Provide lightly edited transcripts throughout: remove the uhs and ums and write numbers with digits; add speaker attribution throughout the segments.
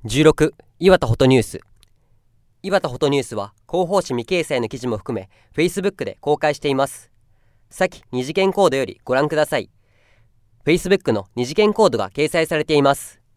Speaker 1: 16、岩田フォトニュース。岩田フォトニュースは広報誌未掲載の記事も含め Facebook で公開しています。先二次元コードよりご覧ください。Facebook の二次元コードが掲載されています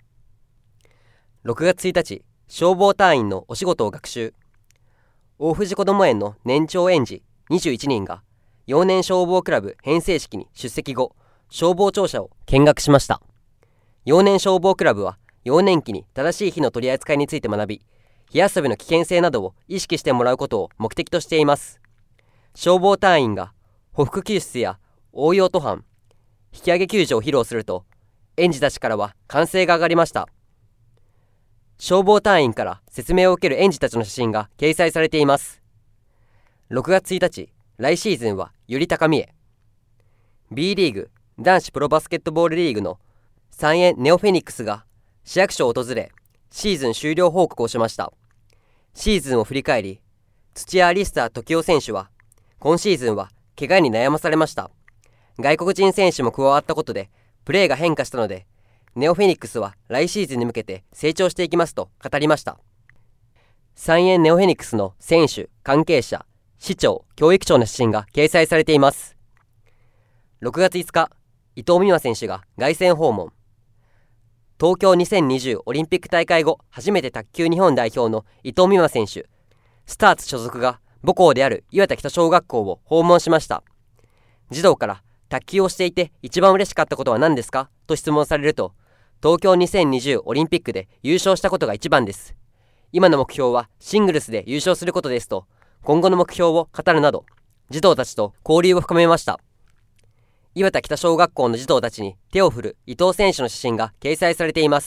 Speaker 1: 。6月1日、消防隊員のお仕事を学習。大藤こども園の年長園児21人が幼年消防クラブ編成式に出席後、消防庁舎を見学しました。幼年消防クラブは幼年期に正しい火の取り扱いについて学び、火遊びの危険性などを意識してもらうことを目的としています。消防隊員が匍匐救出や応用登攀、引き上げ救助を披露すると、園児たちからは歓声が上がりました。消防隊員から説明を受ける園児たちの写真が掲載されています。6月1日、来シーズンはより高みへ。B リーグ男子プロバスケットボールリーグの三円ネオフェニックスが市役所を訪れ、シーズン終了報告をしました。シーズンを振り返り、土屋アリスター時生選手は、今シーズンは怪我に悩まされました。外国人選手も加わったことで、プレーが変化したので、ネオフェニックスは来シーズンに向けて成長していきますと語りました。三円ネオフェニックスの選手、関係者、市長、教育長の写真が掲載されています。6月5日、伊藤美誠選手が凱旋訪問。東京2020オリンピック大会後初めて卓球日本代表の伊藤美誠選手、スターツ所属が母校である岩田北小学校を訪問しました。児童から卓球をしていて一番嬉しかったことは何ですかと質問されると、東京2020オリンピックで優勝したことが一番です。今の目標はシングルスで優勝することですと、今後の目標を語るなど、児童たちと交流を深めました。岩田北小学校の児童たちに手を振る伊藤選手の写真が掲載されています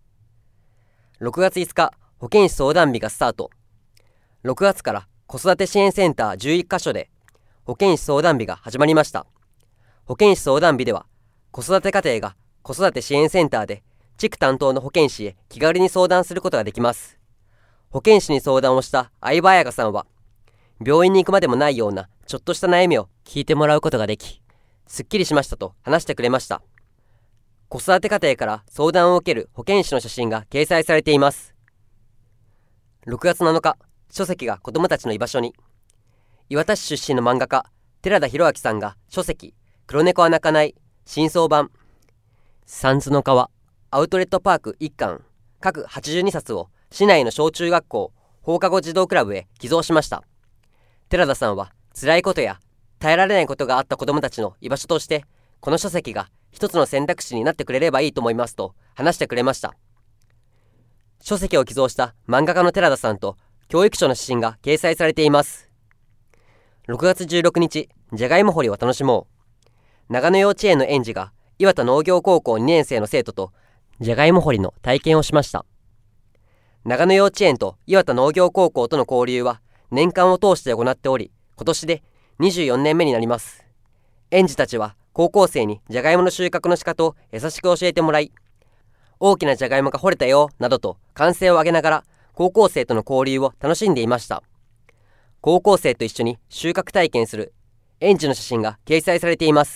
Speaker 1: 。6月5日、保健師相談日がスタート。6月から子育て支援センター11カ所で保健師相談日が始まりました。保健師相談日では、子育て家庭が子育て支援センターで地区担当の保健師へ気軽に相談することができます。保健師に相談をした相葉彩香さんは、病院に行くまでもないようなちょっとした悩みを聞いてもらうことができ、すっきりしましたと話してくれました。子育て家庭から相談を受ける保健師の写真が掲載されています。6月7日、書籍が子どもたちの居場所に。岩田市出身の漫画家、寺田裕明さんが書籍、黒猫は泣かない新装版、三途の川、アウトレットパーク1巻、各82冊を市内の小中学校、放課後児童クラブへ寄贈しました。寺田さんは、辛いことや耐えられないことがあった子どもたちの居場所として、この書籍が一つの選択肢になってくれればいいと思いますと話してくれました。書籍を寄贈した漫画家の寺田さんと教育長の写真が掲載されています。6月16日、じゃがいも掘りを楽しもう。長野幼稚園の園児が岩田農業高校2年生の生徒とじゃがいも掘りの体験をしました。長野幼稚園と岩田農業高校との交流は年間を通して行っており、今年で24年目になります。園児たちは高校生にじゃがいもの収穫の仕方を優しく教えてもらい、大きなじゃがいもが掘れたよなどと歓声を上げながら高校生との交流を楽しんでいました。高校生と一緒に収穫体験する園児の写真が掲載されています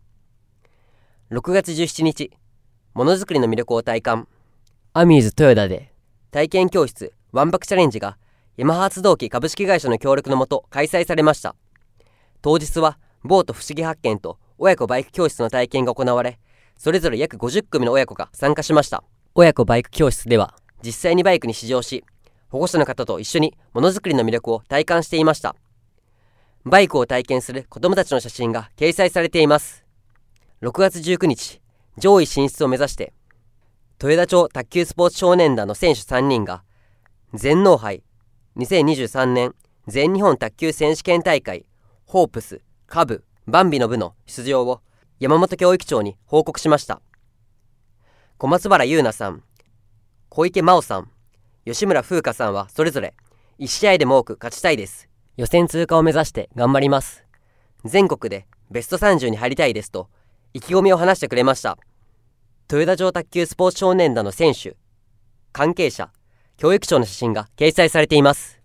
Speaker 1: 。6月17日、ものづくりの魅力を体感。アミューズ豊田で体験教室ワンバクチャレンジがヤマハ発動機株式会社の協力のもと開催されました。当日はボート不思議発見と親子バイク教室の体験が行われ、それぞれ約50組の親子が参加しました。親子バイク教室では実際にバイクに試乗し、保護者の方と一緒にものづくりの魅力を体感していました。バイクを体験する子どもたちの写真が掲載されています。6月19日、上位進出を目指して豊田町卓球スポーツ少年団の選手3人が全農杯2023年全日本卓球選手権大会ホープス、カブ、バンビの部の出場を山本教育長に報告しました。小松原優奈さん、小池真央さん、吉村風花さんはそれぞれ1試合でも多く勝ちたいです。予選通過を目指して頑張ります。全国でベスト30に入りたいですと意気込みを話してくれました。豊田町卓球スポーツ少年団の選手、関係者、教育長の写真が掲載されています。